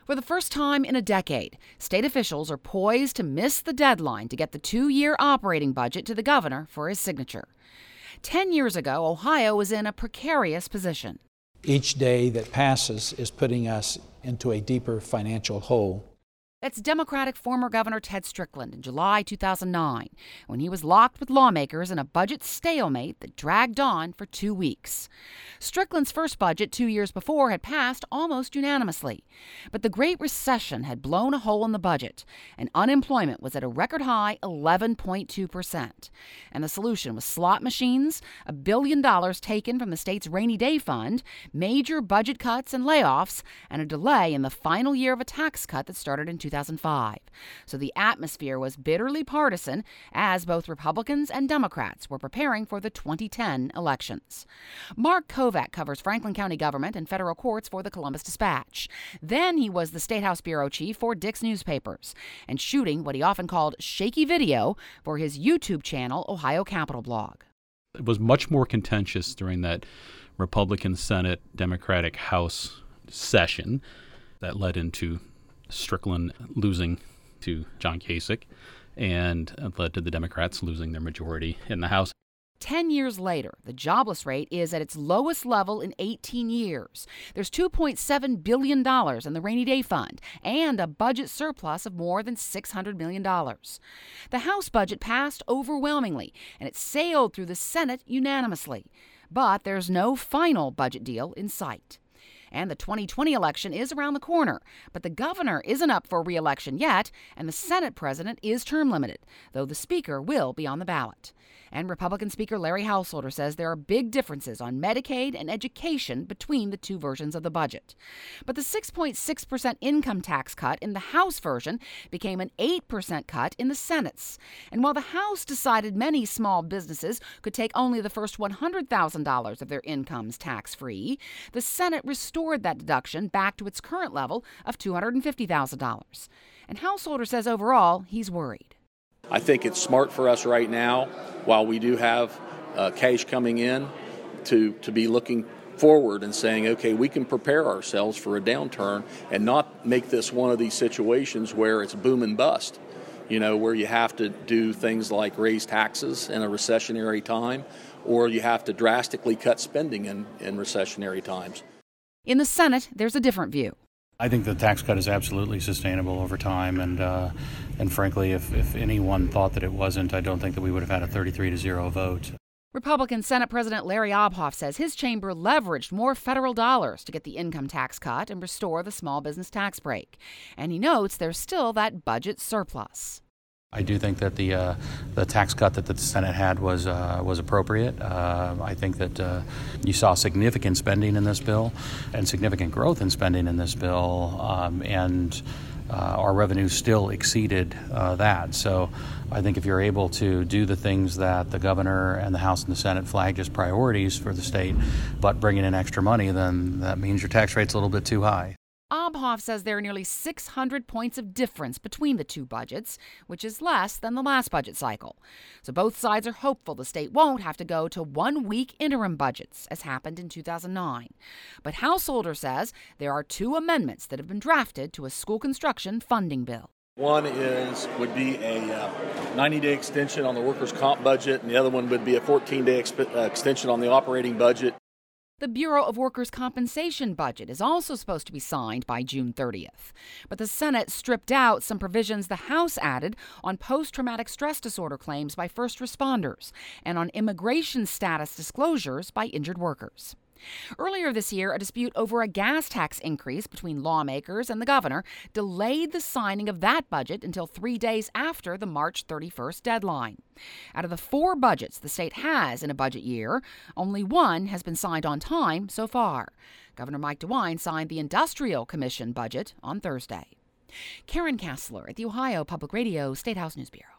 For the first time in a decade, state officials are poised to miss the deadline to get the 2-year operating budget to the governor for his signature. 10 years ago, Ohio was in a precarious position. Each day that passes is putting us into a deeper financial hole. That's Democratic former Governor Ted Strickland in July 2009, when he was locked with lawmakers in a budget stalemate that dragged on for 2 weeks. Strickland's first budget 2 years before had passed almost unanimously. But the Great Recession had blown a hole in the budget, and unemployment was at a record high 11.2%. And the solution was slot machines, $1 billion taken from the state's rainy day fund, major budget cuts and layoffs, and a delay in the final year of a tax cut that started in 2005. So the atmosphere was bitterly partisan as both Republicans and Democrats were preparing for the 2010 elections. Mark Kovac covers Franklin County government and federal courts for the Columbus Dispatch. Then he was the State House bureau chief for Dick's Newspapers and shooting what he often called shaky video for his YouTube channel, Ohio Capitol Blog. It was much more contentious during that Republican Senate, Democratic House session that led into Strickland losing to John Kasich and led to the Democrats losing their majority in the House. 10 years later, the jobless rate is at its lowest level in 18 years. There's $2.7 billion in the rainy day fund and a budget surplus of more than $600 million. The House budget passed overwhelmingly, and it sailed through the Senate unanimously. But there's no final budget deal in sight. And the 2020 election is around the corner. But the governor isn't up for re-election yet, and the Senate president is term limited, though the speaker will be on the ballot. And Republican Speaker Larry Householder says there are big differences on Medicaid and education between the two versions of the budget. But the 6.6% income tax cut in the House version became an 8% cut in the Senate's. And while the House decided many small businesses could take only the first $100,000 of their incomes tax-free, the Senate restored that deduction back to its current level of $250,000. And Householder says overall he's worried. I think it's smart for us right now, while we do have cash coming in, to be looking forward and saying, okay, we can prepare ourselves for a downturn and not make this one of these situations where it's boom and bust, where you have to do things like raise taxes in a recessionary time, or you have to drastically cut spending in recessionary times. In the Senate, there's a different view. I think the tax cut is absolutely sustainable over time, and frankly, if anyone thought that it wasn't, I don't think that we would have had a 33-0 vote. Republican Senate President Larry Obhoff says his chamber leveraged more federal dollars to get the income tax cut and restore the small business tax break. And he notes there's still that budget surplus. I do think that the tax cut that the Senate had was appropriate. I think that you saw significant spending in this bill and significant growth in spending in this bill, and our revenue still exceeded that. So I think if you're able to do the things that the governor and the House and the Senate flagged as priorities for the state, but bringing in extra money, then that means your tax rate's a little bit too high. Obhoff says there are nearly 600 points of difference between the two budgets, which is less than the last budget cycle. So both sides are hopeful the state won't have to go to 1-week interim budgets, as happened in 2009. But Householder says there are 2 amendments that have been drafted to a school construction funding bill. One would be a 90-day extension on the workers' comp budget, and the other one would be a 14-day extension on the operating budget. The Bureau of Workers' Compensation budget is also supposed to be signed by June 30th. But the Senate stripped out some provisions the House added on post-traumatic stress disorder claims by first responders and on immigration status disclosures by injured workers. Earlier this year, a dispute over a gas tax increase between lawmakers and the governor delayed the signing of that budget until 3 days after the March 31st deadline. Out of the 4 budgets the state has in a budget year, only one has been signed on time so far. Governor Mike DeWine signed the Industrial Commission budget on Thursday. Karen Kassler at the Ohio Public Radio State House News Bureau.